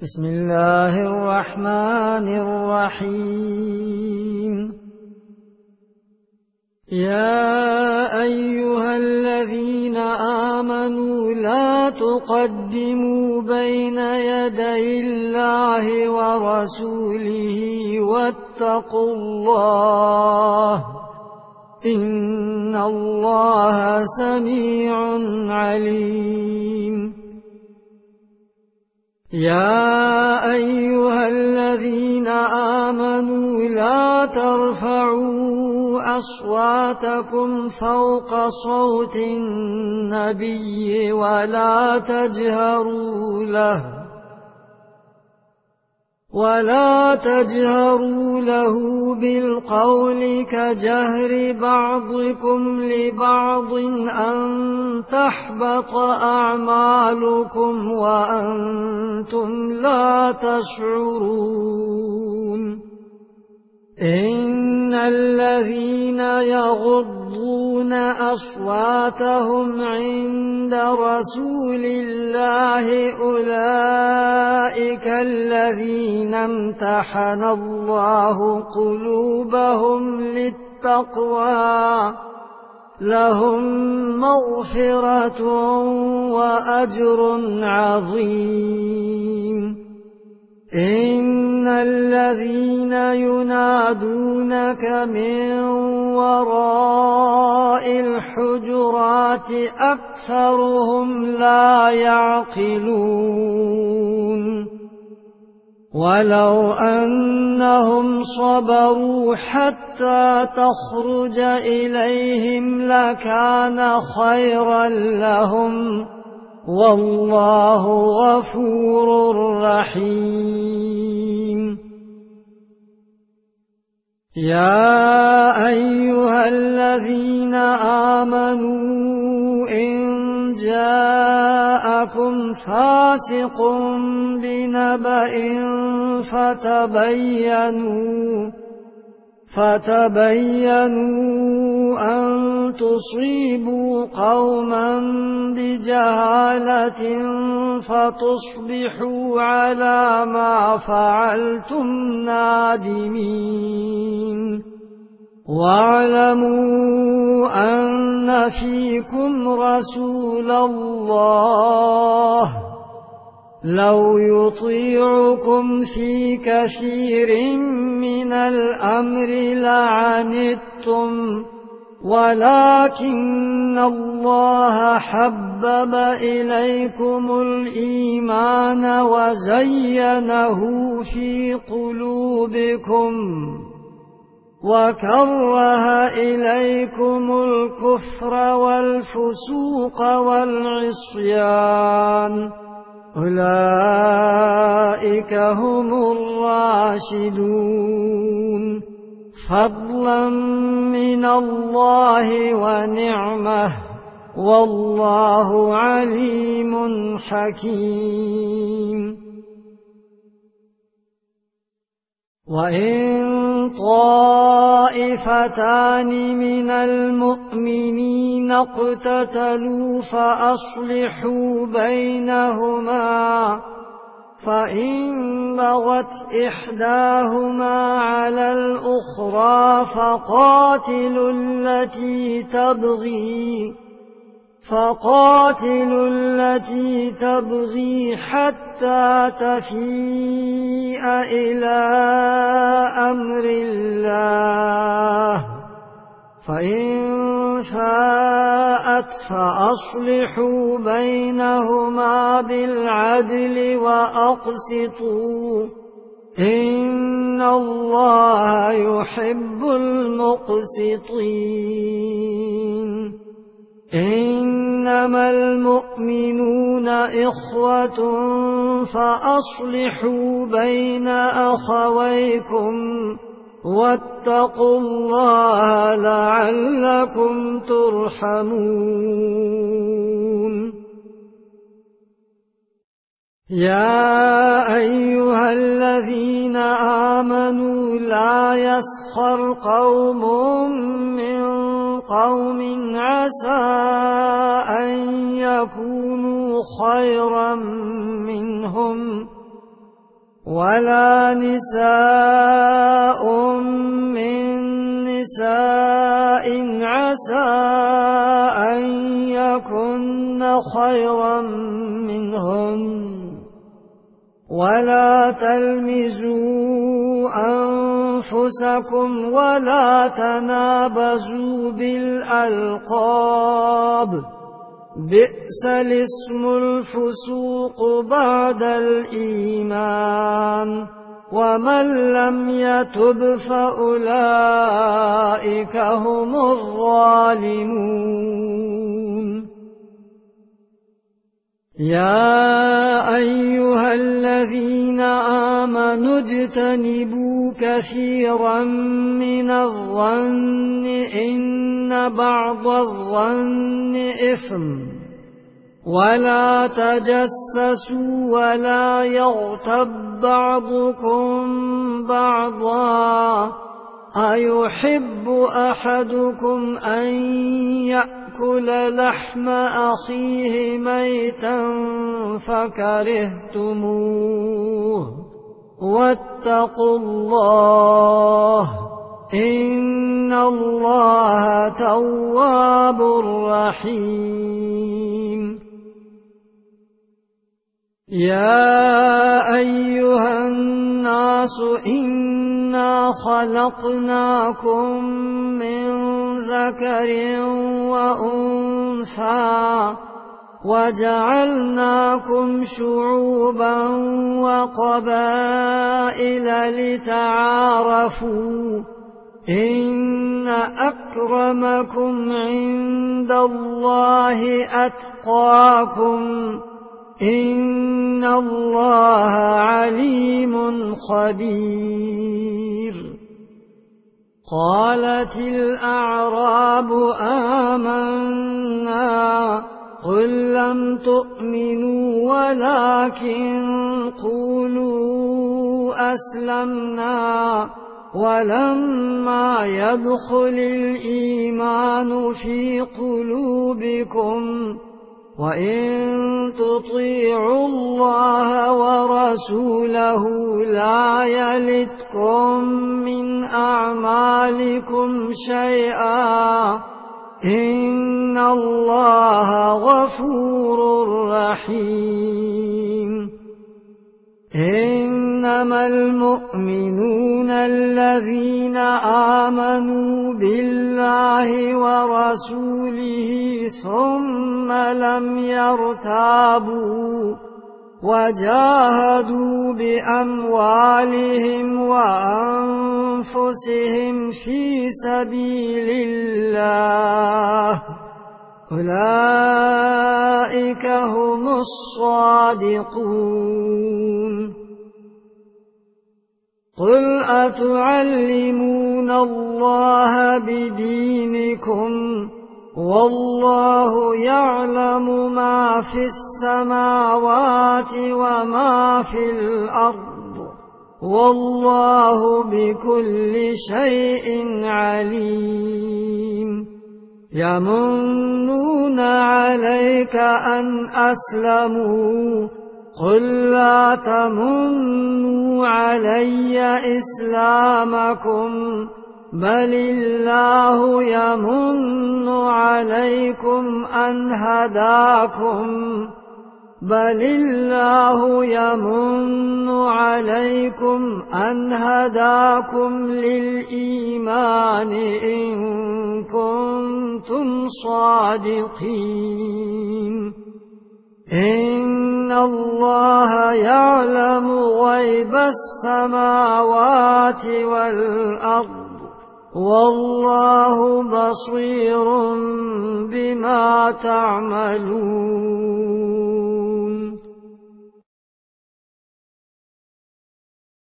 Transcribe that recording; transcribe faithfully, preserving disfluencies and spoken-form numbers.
بسم الله الرحمن الرحيم. يا أيها الذين آمنوا لا تقدموا بين يدي الله ورسوله واتقوا الله إن الله سميع عليم. يا أيها الذين آمنوا لا ترفعوا أصواتكم فوق صوت النبي ولا تجهروا له ولا تجهروا له بالقول كجهر بعضكم لبعض أن تحبط أعمالكم وأنتم لا تشعرون. إن الذين يغضون أصواتهم عند رسول الله أولئك الذين امتحن الله قلوبهم للتقوى لهم مغفرة وأجر عظيم. إن الذين ينادونك من وراء الحجرات أكثرهم لا يعقلون. ولو أنهم صبروا حتى تخرج إليهم لكان خيرا لهم والله غفور رحيم. يا أيها الذين آمنوا إن جاءكم فاسق بنبأ فتبينوا فتبينوا أن تصيبوا قوما بجهالة فتصبحوا على ما فعلتم نادمين. واعلموا أن فيكم رسول الله لو يطيعكم في كثير من الأمر لعنتم ولكن الله حبب إليكم الإيمان وزينه في قلوبكم وكره إليكم الكفر والفسوق والعصيان أولئك هم الراشدون فضلا من الله ونعمة والله عليم حكيم. وإن طائفتان من المؤمنين اقتتلوا فأصلحوا بينهما فإن بغت إحداهما على الأخرى فقاتلوا التي تبغي فقاتلوا التي تبغي حتى تفيء إلى أمر الله فإن فاءت فأصلحوا بينهما بالعدل وأقسطوا إن الله يحب المقسطين. إنما المؤمنون إخوة فأصلحوا بين أخويكم واتقوا الله لعلكم ترحمون. يا أيها الذين آمنوا لا يسخر قوم من قوم عسى أن يكونوا خيرا منهم ولا نساء من نساء عسى أن يكن خيرا منهن ولا تلمزوا أنفسكم ولا تنابزوا بالألقاب بئس الاسم الفسوق بعد الإيمان ومن لم يتب فأولئك هم الظالمون يا أيها الذين آمنوا اجتنبوا كثيرا من الظن إن بعض الظن إثم ولا تجسسوا ولا يغتب بعضكم بعضا أيحب أحدكم أن يأكل لحم أخيه ميتا فكرهتموه واتقوا الله إن الله تواب رحيم يا أيها الناس إنا خلقناكم من ذكر وأنثى وجعلناكم شعوبا وقبائل لتعارفوا إن أكرمكم عند الله أتقاكم إن الله عليم خبير قالت الأعراب آمنا قل لم تؤمنوا ولكن قولوا أسلمنا ولما يدخل الإيمان في قلوبكم وإن تطيعوا الله ورسوله لا يلتكم من أعمالكم شيئا إن الله غفور رحيم إنما المؤمنون الذين آمنوا بالله ورسوله ثم لم يرتابوا وجاهدوا بأموالهم وأنفسهم في سبيل الله أولئك هم الصادقون قل أتعلمون الله بدينكم والله يعلم ما في السماوات وما في الأرض والله بكل شيء عليم يمنون عليك أن أسلموا قل لا تمنوا علي إسلامكم بل الله يمن عليكم أن هداكم بل الله يمن عليكم أن هداكم للإيمان إن كنتم صادقين إن الله يعلم غيب السماوات والأرض والله بصير بما تعملون